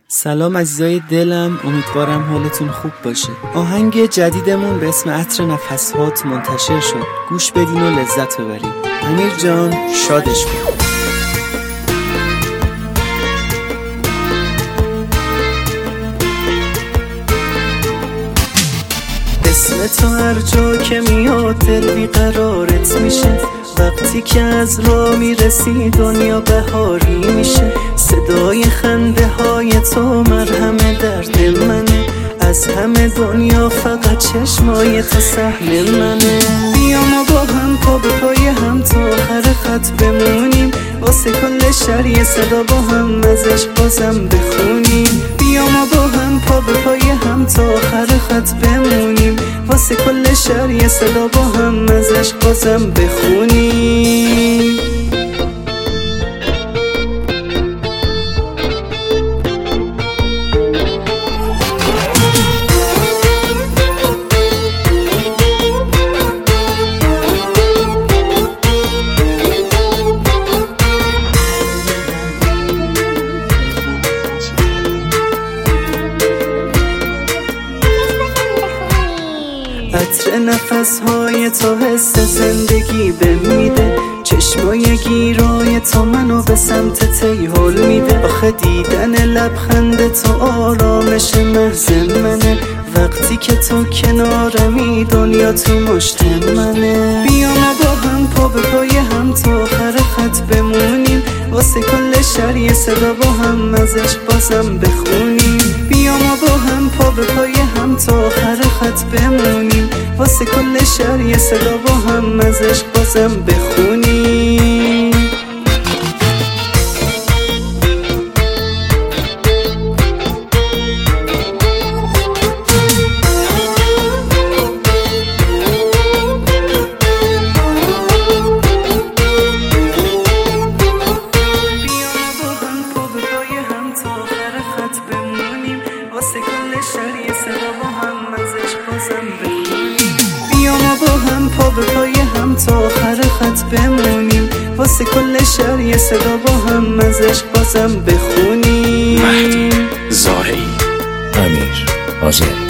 سلام عزیزای دلم، امیدوارم حالتون خوب باشه. آهنگ جدیدمون به اسم عطر نفس‌هات منتشر شد. گوش بدین و لذت ببرید. امیر جان شادش کن. اسم تو هر جا که میاد دل بیقرارت میشه. وقتی که از راه میرسی دنیا بهاری میشه. صدای خنده های تو مرهم درد منه. از همه دنیا فقط چشمای تو سهم منه. بیا ما با هم پا به پای هم تا آخر خط بمونیم. واسه کل شهر یه صدا با هم ازش بازم بخونیم. بیا ما با هم پا به پای هم تا آخر خط بمونیم. واسه کل شهر یه صدا با هم ازش بازم بخونیم. عطر نفس‌های تو حس زندگی بمیده. چشمای گیرای تو منو به سمت تیهل میده. آخه دیدن لبخند تو آرامش محض منه. وقتی که تو کنارمی دنیا تو مشت منه. بیا ما با هم پا به پای هم تا آخر خط بمونیم. واسه کل شهر یه صدا با هم ازش بازم بخونیم. بیا ما با هم پا به پای هم تا آخر خط بمونیم. واسه کل شهر یه صدا با هم ازش بازم بخونیم. واسه کل شهر یه صدا با هم ازش بازم بخونیم. بیا ما با هم پا به پای هم تا آخر خط بمونیم. واسه کل شهر یه صدا با هم ازش بازم بخونیم. مهدی زارعی، امیر آذر.